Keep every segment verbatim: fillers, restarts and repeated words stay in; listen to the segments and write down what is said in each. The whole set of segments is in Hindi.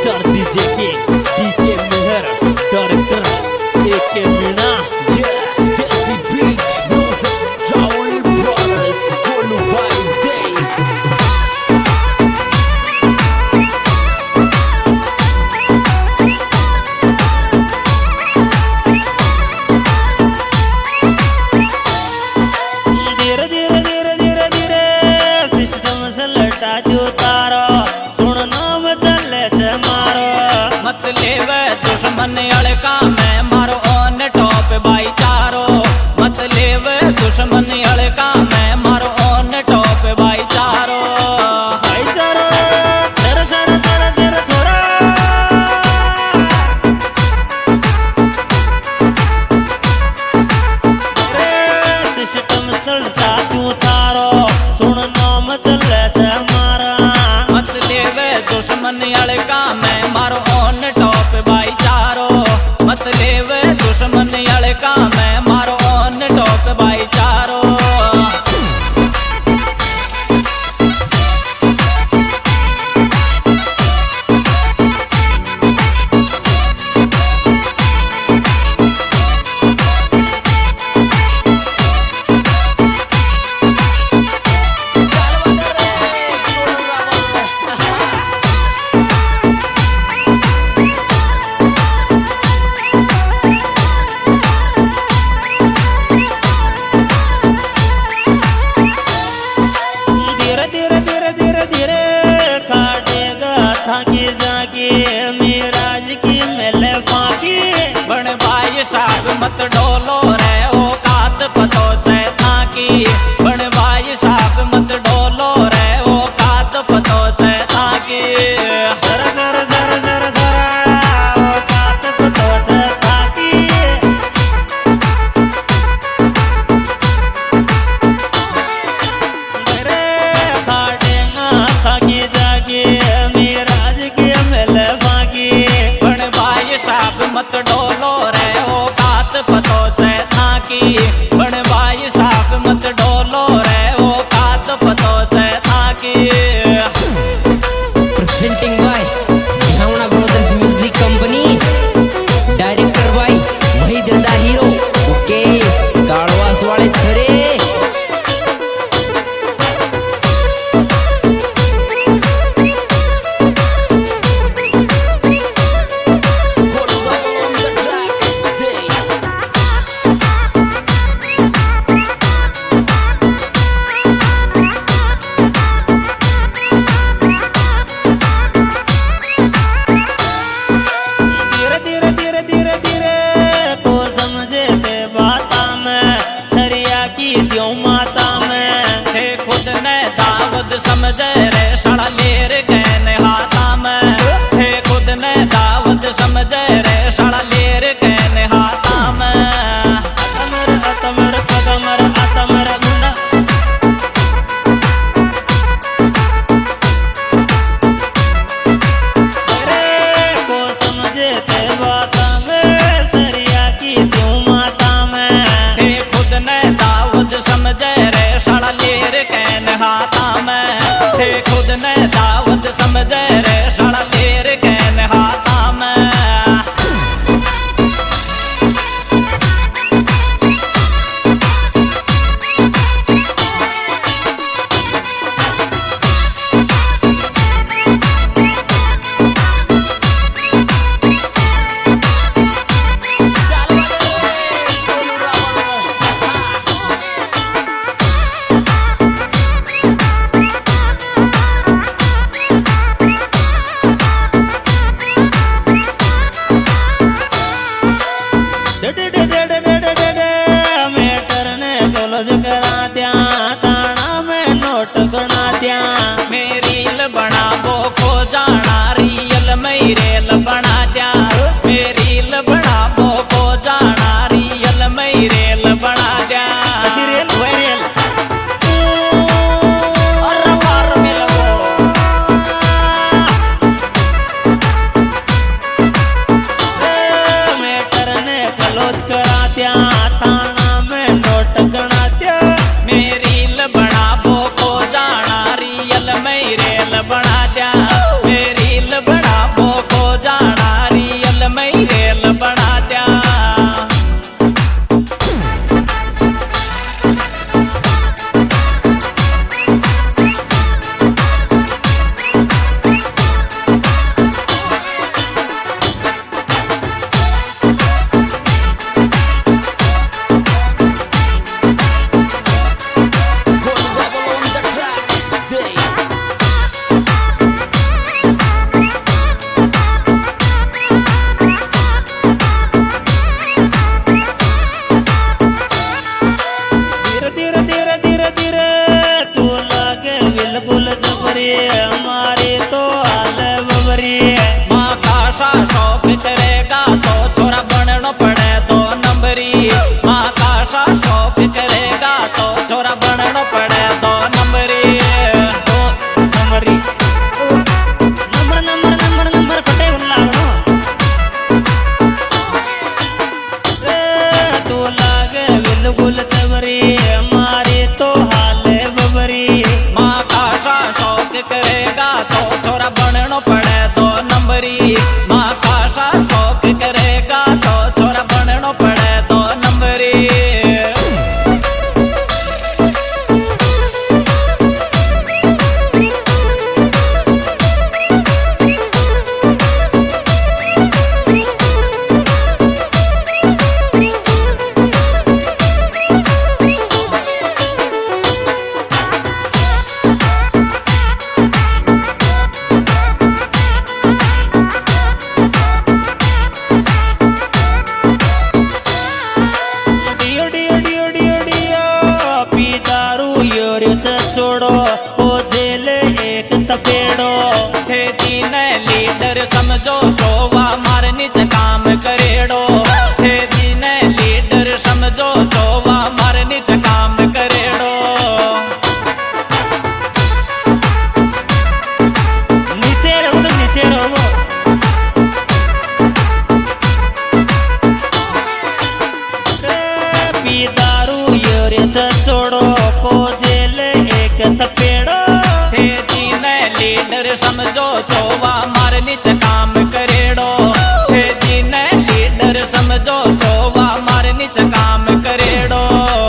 स्टार डीजे के DK Mehar director AK Meena Desi beat music Rahul brothers Golu भाई दे धीरे धीरे धीरे धीरे धीरे सिस्टम से लटा जो तारो सुन नाम चले से मारो मत लेवे दुश्मन अड़का मैं मारो ऑन टॉप भाईचारो मत लेवे दुश्मन अड़का मैं मारो ऑन टॉप भाईचारो भाईचारो जरा जरा जरा जरा थोड़ा सिस्टम सलटा क्यों तारो सुन नाम चले से मारा मत लेवे दुश्मन अड़का मैं मारो ऑन टॉप भाईचारो मत लेवे दुश्मन अड़का मैं मारो ऑन टॉप भाईचारो धीरे धीरे धीरे धीरे धीरे काटेगा थाकी जाके मेराज की मेले फाकी बण भाई साहब मत डोलो रे ओ कात पतो चैता की बण भाई साहब मत डोलो रे ओ कात पतो चैता की जरा जरा जरा जरा जरा ओ कात पतो से थाकी मेरे काटेगा थाकी जाके मेराज की मेले फाकी बण भाई साहब मत डोलो रे ओ कात पतो चैता की बण भाई साहब मत डोलो रे ओ कात पतो चैता की presenting by Bhavna Brothers Music Company, director by Mahidilda Hero, Mukesh Kalwas wale chore. Golu भाई on the track दे धीरे धीरे धीरे धीरे धीरे को समझे ते बाता में सरिया की क्यों माता में थे खुद ने दावत समझे रे सड़ा लेर कहने हाथा में थे खुद ने दावत समझे रे सड़ा लेर कहने हाथा में अतमर अतमर कदमर अतमर गुंडा तेरे को समझे ते बाता में सरिया की क्यों माता में थे खुद ने दावत समझे रे सड़ा लेर कहने हाथा में थे खुद ने दावत समझे रे सड़ा लेर कहने हाथा में डे डे डे डे डे डे डे डे मेटर ने कॉलेज करा दिया ताना में नोट गणा दिया मेरी ल बना वो खो जाना रियल में रेल बना दिया मेरी ल बना वो खो जाना रियल में रेल बना दिया रेल रेल और पार मिलो मेटर ने कॉलेज करा दिया ताना में नोट गणा दिया मेरी ल बना वो खो जाना रियल में रेल बना दिया मेरी ल बना वो खो लीडर समझो तो वा मार नीच काम करेड़ो हे दीने लीडर समझो तो वा मार नीच काम करेड़ो नीचे रहो तो नीचे रहो पी दारू योरे छोड़ो को जेल एक तपेड़ो हे दीने लीडर समझो तो वा मार नीच काम करेड़ो हे दीने लीडर समझो तो वा मार नीच काम करेड़ो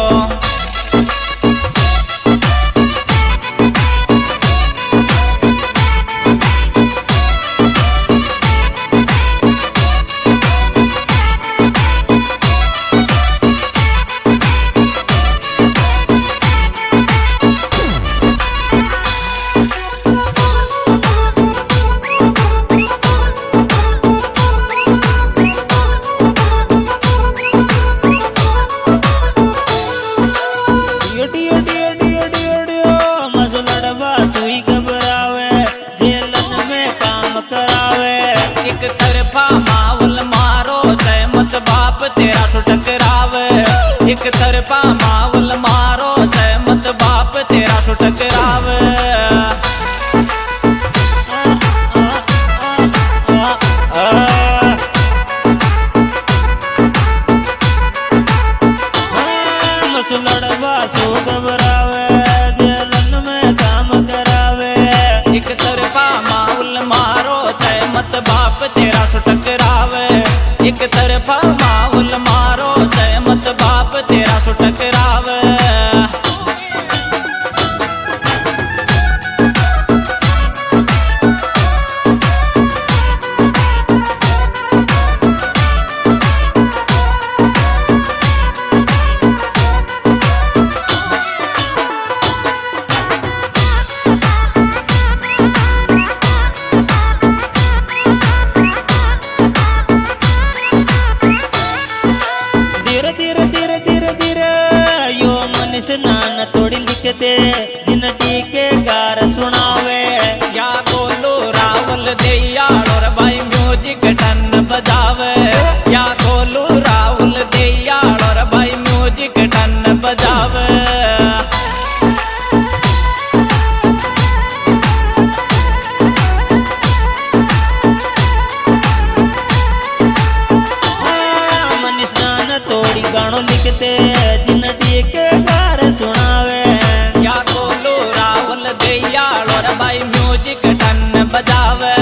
एक तरफा मावल मारो जय मत बाप तेरा सु टकरावे एक तरफा मावल मारो जय मत बाप तेरा सु टकरावे लड़वा सो घबरावे जेलन में काम करावे एक तरफा मावल मारो जय मत बाप तेरा सु टकरावे एक तरफा मावल मारो जय मत बाप तेरा सु टकरावे नान तोड़ी लिखते जिन टीके कार सुनावे या गोलू रावल दयालोर भाई म्यूजिक टन बजावे या गोलू रावल दयालोर भाई म्यूजिक टन बजावे मनीष नान तोड़ी गानों लिखते जिन टीके सुनावे या गोलू रावल दयालोर भाई म्यूजिक टन बजावे